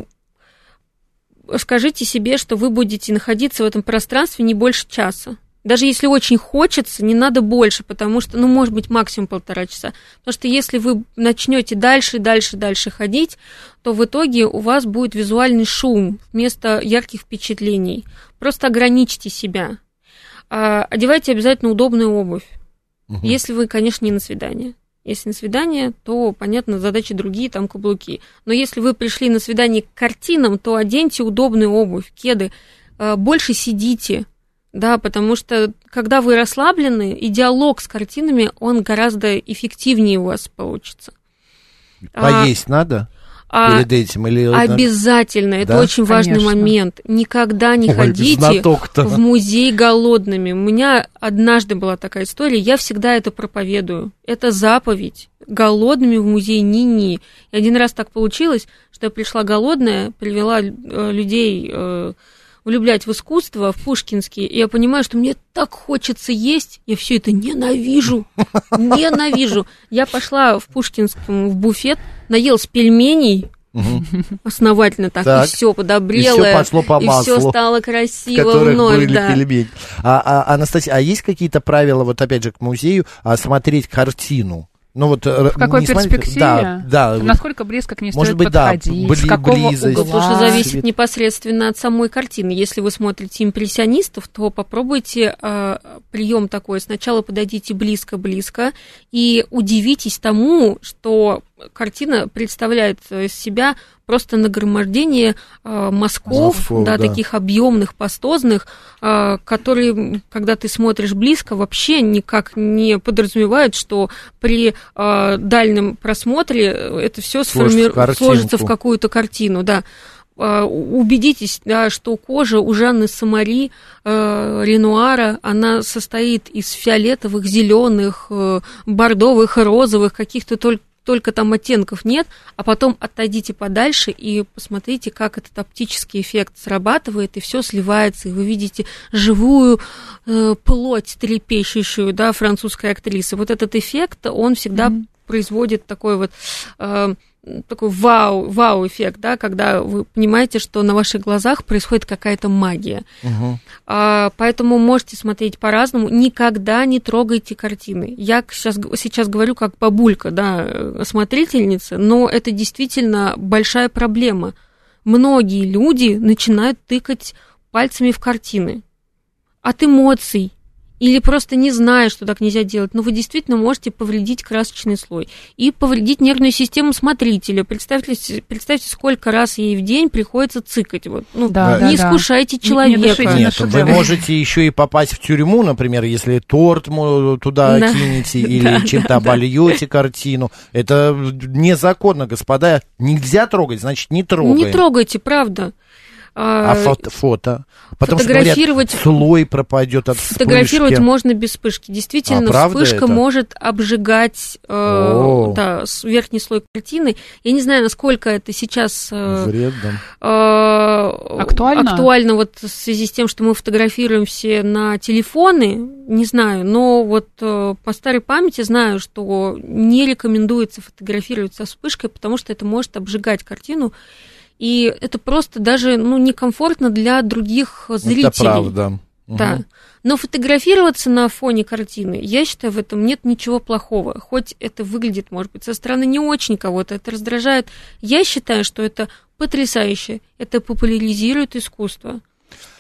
скажите себе, что вы будете находиться в этом пространстве не больше часа. Даже если очень хочется, не надо больше, потому что, ну, может быть, максимум полтора часа. Потому что если вы начнете дальше, дальше, дальше ходить, то в итоге у вас будет визуальный шум вместо ярких впечатлений. Просто ограничьте себя. Одевайте обязательно удобную обувь, угу. если вы, конечно, не на свидание. Если на свидание, то, понятно, задачи другие, там каблуки. Но если вы пришли на свидание к картинам, то оденьте удобную обувь, кеды, больше сидите, да, потому что, когда вы расслаблены, и диалог с картинами, он гораздо эффективнее у вас получится. Поесть а... надо? Перед этим или... Обязательно, это да? очень важный Конечно. момент. Никогда не Ой, ходите в музей голодными. У меня однажды была такая история, я всегда это проповедую. Это заповедь. Голодными в музей ни-ни. И один раз так получилось, что я пришла голодная, привела людей влюблять в искусство, в Пушкинский, и я понимаю, что мне так хочется есть, я все это ненавижу, ненавижу. Я пошла в Пушкинском в буфет, наелась пельменей, угу. основательно так, так, и все подобрело, и все пошло по маслу, и все стало красиво вновь. Да. А, а, Анастасия, а есть какие-то правила, вот опять же, к музею, а, смотреть картину? Ну, вот, в какой перспективе? Да, да. Насколько близко к ней Может стоит быть, подходить? Да, с какого близость. угла? Это уже зависит Свет. непосредственно от самой картины. Если вы смотрите импрессионистов, то попробуйте э, прием такой. Сначала подойдите близко-близко и удивитесь тому, что картина представляет из себя просто нагромождение э, мазков, Мазков, да, да. таких объемных, пастозных, э, которые, когда ты смотришь близко, вообще никак не подразумевают, что при э, дальнем просмотре это все сформи... сложится в какую-то картину, да. Э, убедитесь, да, что кожа у Жанны Самари, э, Ренуара, она состоит из фиолетовых, зеленых, э, бордовых, розовых, каких-то только только там оттенков нет, а потом отойдите подальше и посмотрите, как этот оптический эффект срабатывает, и все сливается, и вы видите живую э, плоть трепещущую, да, французской актрисы. Вот этот эффект, он всегда mm-hmm. производит такой вот... Э, такой вау, вау-эффект, да, когда вы понимаете, что на ваших глазах происходит какая-то магия. Угу. А, поэтому можете смотреть по-разному. Никогда не трогайте картины. Я сейчас, сейчас говорю как бабулька, да, смотрительница, но это действительно большая проблема. Многие люди начинают тыкать пальцами в картины от эмоций. Или просто не зная, что так нельзя делать, но вы действительно можете повредить красочный слой и повредить нервную систему смотрителя. Представьте, представьте, сколько раз ей в день приходится цикать. Вот. Ну, да, не да, искушайте да. человека. Не, не Нет, вы можете еще и попасть в тюрьму, например, если торт туда да. кинете или да, чем-то да, обольете да. картину. Это незаконно, господа. Нельзя трогать, значит, не трогаем. Не трогайте, правда. А фото, фото? Потому что, говорят, слой пропадет от вспышки. Фотографировать можно без вспышки. Действительно, а, вспышка это? может обжигать э, да, верхний слой картины. Я не знаю, насколько это сейчас э, э, актуально? актуально вот в связи с тем, что мы фотографируем все на телефоны. Не знаю, но вот э, по старой памяти знаю, что не рекомендуется фотографировать со вспышкой, потому что это может обжигать картину. И это просто даже, ну, некомфортно для других зрителей. Это правда. Да. Угу. Но фотографироваться на фоне картины, я считаю, в этом нет ничего плохого. Хоть это выглядит, может быть, со стороны не очень кого-то, это раздражает. Я считаю, что это потрясающе. Это популяризирует искусство.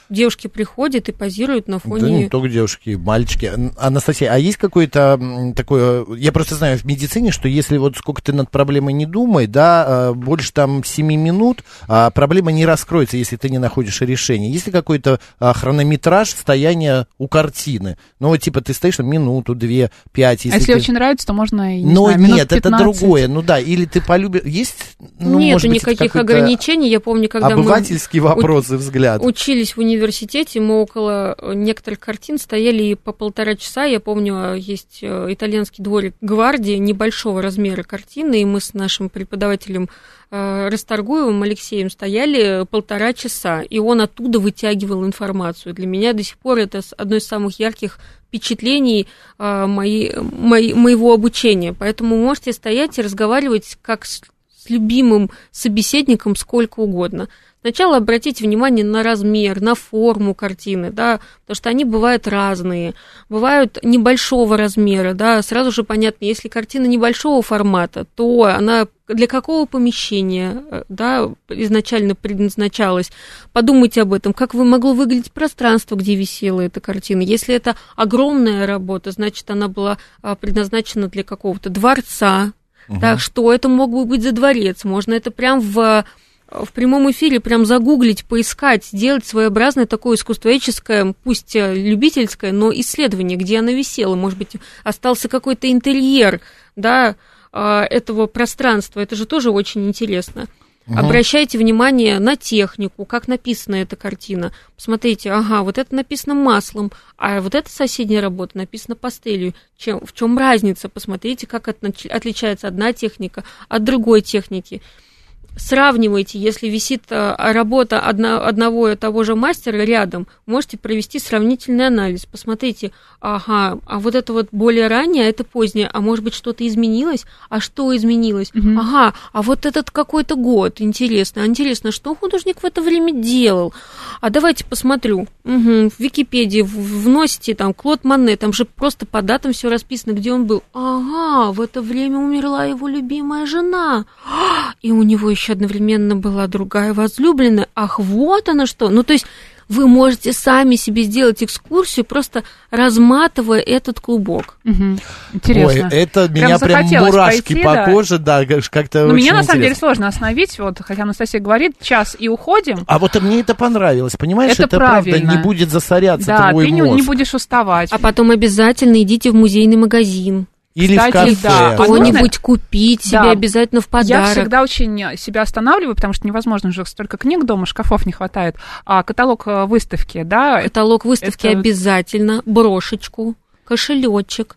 девушки приходят и позируют на фоне... Да не только девушки, мальчики. Анастасия, а есть какое-то такое... Я просто знаю в медицине, что если вот сколько ты над проблемой не думай, да, больше там семи минут, проблема не раскроется, если ты не находишь решение. Есть ли какой-то хронометраж стояния у картины? Ну, вот типа ты стоишь на минуту, две, пять... Если, а если ты... очень нравится, то можно и, не Но знаю, нет, это пятнадцать. другое. Ну да, или ты полюбишь... Есть... Ну, Нету может быть, никаких ограничений. Я помню, когда мы... Обывательский вопрос и взгляд. Учились в университете, мы около некоторых картин стояли по полтора часа. Я помню, есть итальянский дворик гвардии небольшого размера картины, и мы с нашим преподавателем Расторгуевым Алексеем стояли полтора часа, и он оттуда вытягивал информацию. Для меня до сих пор это одно из самых ярких впечатлений моей, моей, моего обучения. Поэтому можете стоять и разговаривать как с, с любимым собеседником сколько угодно. Сначала обратите внимание на размер, на форму картины, да, потому что они бывают разные, бывают небольшого размера, да, сразу же понятно, если картина небольшого формата, то она для какого помещения, да, изначально предназначалась. Подумайте об этом, как вы могло выглядеть пространство, где висела эта картина. Если это огромная работа, значит, она была предназначена для какого-то дворца, угу. Да, что это мог бы быть за дворец, можно это прям в... в прямом эфире прям загуглить, поискать, сделать своеобразное такое искусствоведческое, пусть любительское, но исследование, где она висела. Может быть, остался какой-то интерьер, да, этого пространства. Это же тоже очень интересно. Угу. Обращайте внимание на технику, как написана эта картина. Посмотрите, ага, вот это написано маслом, а вот эта соседняя работа написана пастелью. Чем, в чем разница? Посмотрите, как отличается одна техника от другой техники. Сравнивайте, если висит работа одно, одного и того же мастера рядом, можете провести сравнительный анализ. Посмотрите, ага, а вот это вот более раннее, а это позднее, а может быть что-то изменилось? А что изменилось? Mm-hmm. Ага, а вот этот какой-то год, интересно, интересно, что художник в это время делал? А давайте посмотрю. Угу, в Википедии вносите там Клод Моне, там же просто по датам все расписано, где он был. Ага, в это время умерла его любимая жена, и у него еще одновременно была другая возлюбленная. Ах, вот она что. Ну, то есть вы можете сами себе сделать экскурсию, просто разматывая этот клубок. Угу. Интересно. Ой, это прям меня прям мурашки пойти, по да. коже, да, как-то Но очень меня, на интересно. самом деле, сложно остановить, вот, хотя Анастасия говорит, час и уходим. А вот мне это понравилось, понимаешь, это, это правда не будет засоряться да, твой ты мозг. Да, ты не будешь уставать. А потом обязательно идите в музейный магазин. Или Кстати, в кафе. Да, что-нибудь купить себе да. обязательно в подарок. Я всегда очень себя останавливаю, потому что невозможно же столько книг дома, шкафов не хватает. А каталог выставки, да? Каталог выставки это... обязательно, брошечку, кошелечек,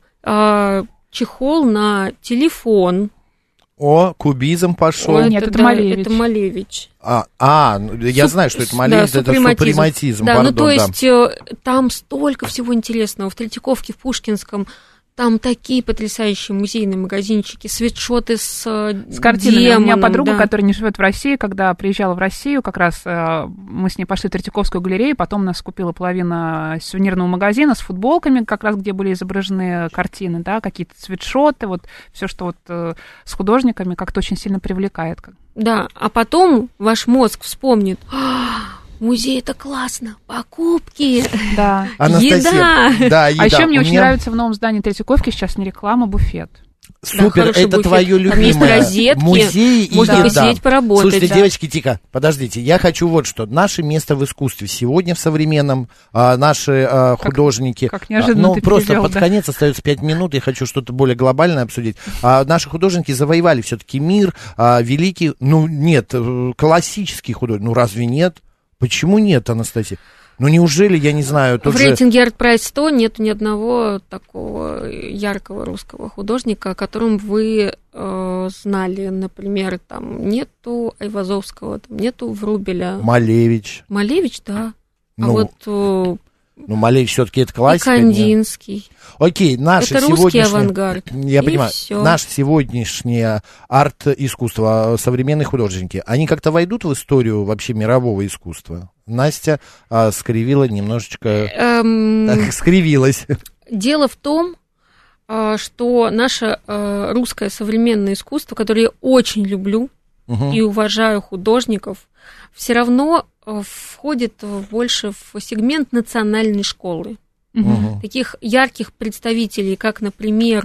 чехол на телефон. О, кубизм пошел. Ой, нет, это, это Малевич. Это Малевич. А, а, я Суп... знаю, что это Малевич, да, это супрематизм. Да, пардон, ну то да. есть там столько всего интересного. В Третьяковке, в Пушкинском, там такие потрясающие музейные магазинчики, свитшоты с, с картинами. демоном, У меня подруга, да. которая не живет в России, когда приезжала в Россию, как раз э, мы с ней пошли в Третьяковскую галерею, потом нас купила половина сувенирного магазина с футболками, как раз где были изображены картины, да, какие-то свитшоты, вот все, что вот э, с художниками как-то очень сильно привлекает. Да, а потом ваш мозг вспомнит: музей — это классно, покупки, да. еда. Да, еда. А еще мне У очень меня... нравится в новом здании Третьяковки, сейчас не реклама, буфет. Супер, да, это буфет. твое любимое. Там есть розетки, музей и можно еда. посидеть, поработать. Слушайте, да. девочки, тихо, подождите, я хочу вот что. Наше место в искусстве сегодня в современном, а, наши а, художники... Как, как неожиданно ну, ты просто перевел, под да. конец остается пять минут, я хочу что-то более глобальное обсудить. А, наши художники завоевали все-таки мир, а, великий, ну, нет, классический художник, ну, разве нет? Почему нет, Анастасия? Ну, неужели, я не знаю... В же... рейтинге ArtPrice сто нет ни одного такого яркого русского художника, о котором вы э, знали. Например, там нету Айвазовского, там нету Врубеля. Малевич. Малевич, да. Ну, а вот... Э, ну, Малевич все-таки это классика. И Кандинский. Окей, наше это сегодняшнее... русский авангард. Я и понимаю, всё. наше сегодняшнее арт-искусство, современные художники, они как-то войдут в историю вообще мирового искусства? Настя а, скривила немножечко... Эм... Так, скривилась. Дело в том, что наше русское современное искусство, которое я очень люблю, и уважаю художников, все равно входит больше в сегмент национальной школы. Угу. Таких ярких представителей, как, например,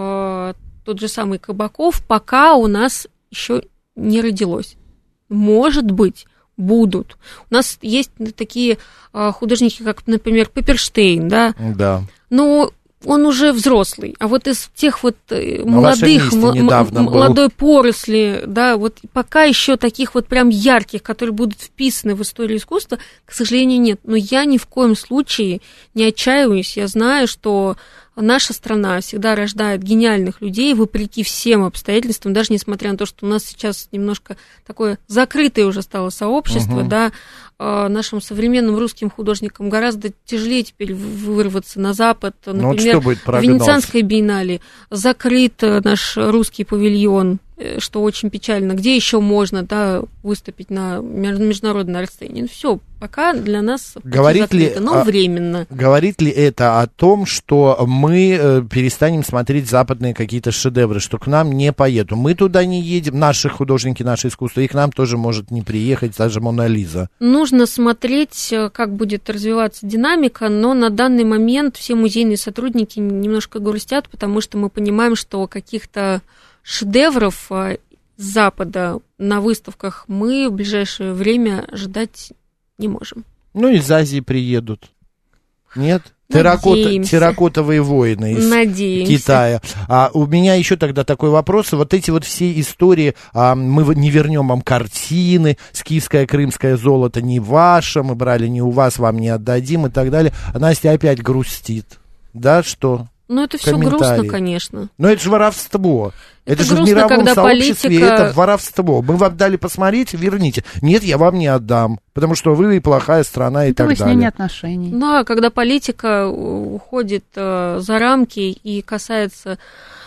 тот же самый Кабаков, пока у нас еще не родилось. Может быть, будут. У нас есть такие художники, как, например, Пепперштейн, да? Да. Но он уже взрослый, а вот из тех вот молодых, м- м- молодой поросли, да, вот пока еще таких вот прям ярких, которые будут вписаны в историю искусства, к сожалению, нет. Но я ни в коем случае не отчаиваюсь. Я знаю, что наша страна всегда рождает гениальных людей, вопреки всем обстоятельствам, даже несмотря на то, что у нас сейчас немножко такое закрытое уже стало сообщество, uh-huh. да, нашим современным русским художникам гораздо тяжелее теперь вырваться на Запад. Например, ну, в Венецианской биеннале закрыт наш русский павильон, что очень печально. Где еще можно, да, выступить на международной расстоянии? Все, пока для нас говорит закрыто, ли, но временно. Говорит ли это о том, что мы перестанем смотреть западные какие-то шедевры, что к нам не поедут? Мы туда не едем, наши художники, наше искусство, и к нам тоже может не приехать даже Мона Лиза. Нужно смотреть, как будет развиваться динамика, но на данный момент все музейные сотрудники немножко грустят, потому что мы понимаем, что каких-то шедевров с Запада на выставках мы в ближайшее время ожидать не можем. Ну, из Азии приедут. Нет? Терракота, терракотовые воины из Надеемся. Китая. А у меня еще тогда такой вопрос. Вот эти вот все истории, а, мы не вернем вам картины, скифское, крымское золото не ваше, мы брали не у вас, вам не отдадим и так далее. А Настя опять грустит. Да, что? Ну, это все грустно, конечно. Но это же воровство. Это, это же грустно, в мировом когда сообществе политика... это воровство. Мы вам дали посмотреть, верните. Нет, я вам не отдам, потому что вы плохая страна и это так далее. Это выяснение отношений. Ну, а когда политика уходит э, за рамки и касается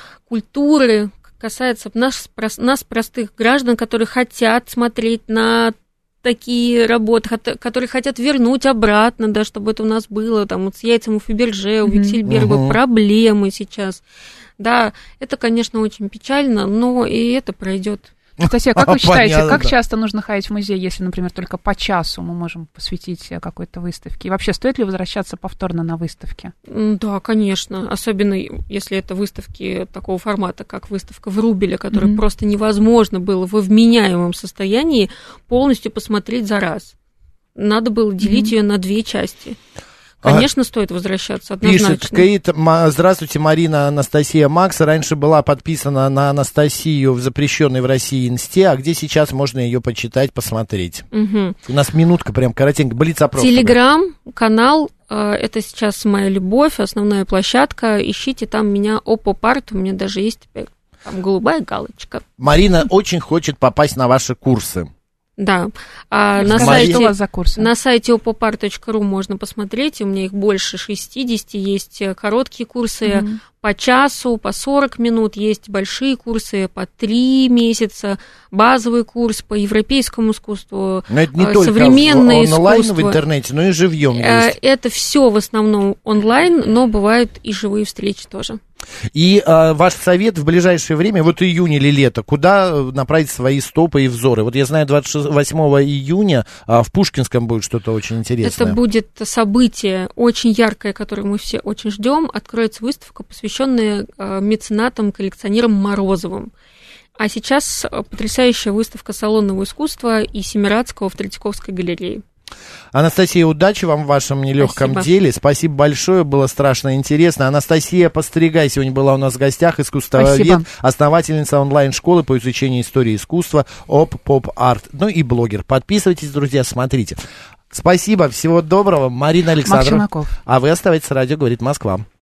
культуры, касается нас, нас, простых граждан, которые хотят смотреть на такие работы, которые хотят вернуть обратно, да, чтобы это у нас было, там, вот с яйцем у Фаберже, у Виксельберга mm-hmm. проблемы сейчас. Да, это, конечно, очень печально, но и это пройдет. Анастасия, как вы считаете, Понятно, как да. часто нужно ходить в музей, если, например, только по часу мы можем посвятить какой-то выставке? И вообще, стоит ли возвращаться повторно на выставки? Да, конечно. Особенно, если это выставки такого формата, как выставка в Рубеле, которую mm-hmm. просто невозможно было во вменяемом состоянии полностью посмотреть за раз. Надо было делить mm-hmm. ее на две части. Конечно, а, стоит возвращаться, однозначно. Пишет Кейт, здравствуйте, Марина Анастасия Макс. Раньше была подписана на Анастасию в запрещенной в России инсте, а где сейчас можно ее почитать, посмотреть? Угу. У нас минутка прям коротенько, блиц-опрос. Телеграм-канал, это сейчас моя любовь, основная площадка. Ищите там меня, Опопарт, у меня даже есть теперь там голубая галочка. Марина очень хочет попасть на ваши курсы. Да, а на, сайте, на сайте опопар точка ру можно посмотреть, у меня их больше шестьдесят, есть короткие курсы mm-hmm. по часу, по сорок минут, есть большие курсы по три месяца, базовый курс по европейскому искусству, но это не современное только в, онлайн искусство. В интернете, но и живьем есть. Это все в основном онлайн, но бывают и живые встречи тоже. И э, ваш совет в ближайшее время, вот июнь или лето, куда направить свои стопы и взоры? Вот я знаю, двадцать восьмого июня э, в Пушкинском будет что-то очень интересное. Это будет событие очень яркое, которое мы все очень ждем. Откроется выставка, посвященная э, меценатам, коллекционерам Морозовым. А сейчас потрясающая выставка салонного искусства и Семирадского в Третьяковской галерее. Анастасия, удачи вам в вашем нелегком Спасибо. деле. Спасибо большое, было страшно интересно. Анастасия Постригай сегодня была у нас в гостях, искусствовед, Спасибо. Основательница онлайн-школы по изучению истории искусства Op-Pop-Art, ну и блогер. Подписывайтесь, друзья, смотрите. Спасибо, всего доброго. Марина Александрова. А вы оставайтесь, радио говорит Москва.